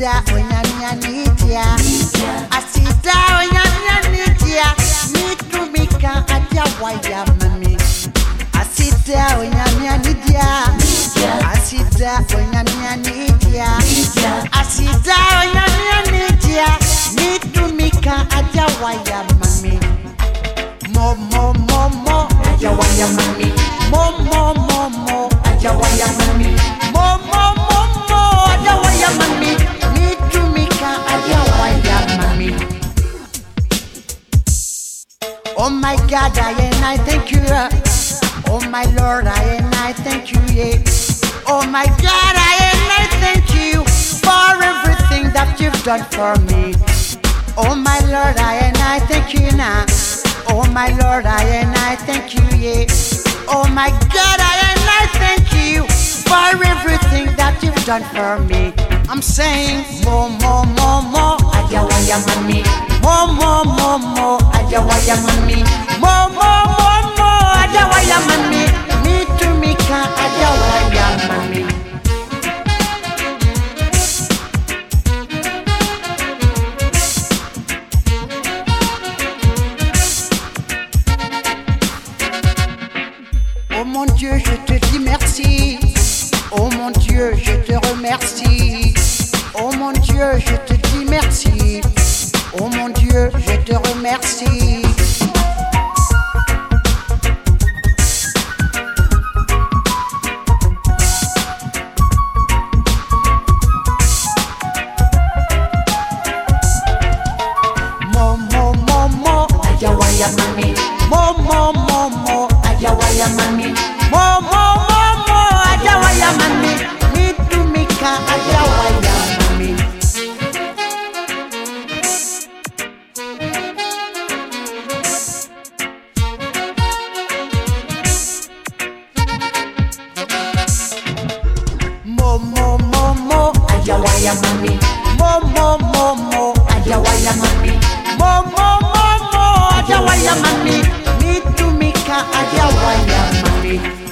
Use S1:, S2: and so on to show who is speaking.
S1: Asida onyamia nidia. Asida onyamia nidia. Mitumika adia waya mami. Asida onyamia nidia. Asida onyamia nidia. Asida onyamia nidia. Mitumika adia waya mami. Mo adia waya mami. Mo adia waya mami. Mo adia waya mami. Mitumika adia waya mami. Oh my God, I thank you. Oh my Lord, I thank you. Yeah. Oh my God, I thank you for everything that you've done for me. Oh my Lord, I thank you now. Oh my Lord, I thank you. Yeah. Oh my God, I thank you for everything that you've done for me. I'm saying more, ajawaya mami. More, ajawaya mami. More, ajawaya mami. Mitumika ajawaya mami. Oh mon Dieu, je te dis merci. Oh mon Dieu, je te remercie. Oh mon Dieu, je te dis merci. Oh mon Dieu, je te remercie. Mo, ajawaya mami. Mo, ajawaya mami. Mo, ajawaya mami. Mitumika ajawaya mami. Mo, ajawaya mami. Mo, ajawaya mami. Mo, ajawaya mami. Mitumika ajawaya mami.